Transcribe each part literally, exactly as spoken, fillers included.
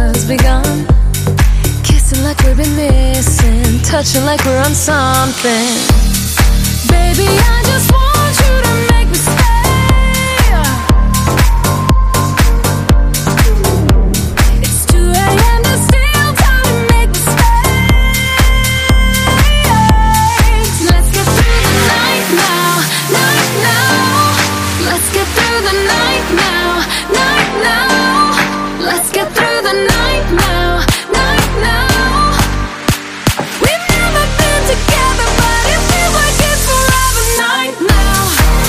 has begun. Kissing like we've been missing, touching like we're on something. Baby, I just want you to make me stay. It's two a.m. to still time to make me stay. Let's get through the night now, night now. Let's get through the night now, night now. Let's get through the night now, night now. We've never been together, but it feels like it's forever. Night now,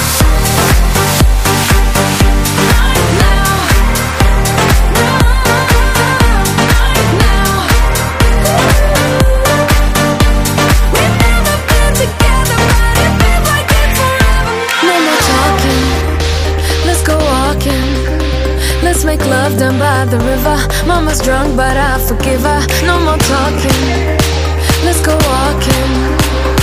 night now, night now. We've never been together, but it feels like it's forever. No more talking, let's go walking. Let's make love down by the river. Mama's drunk but I forgive her. No more talking, let's go walking.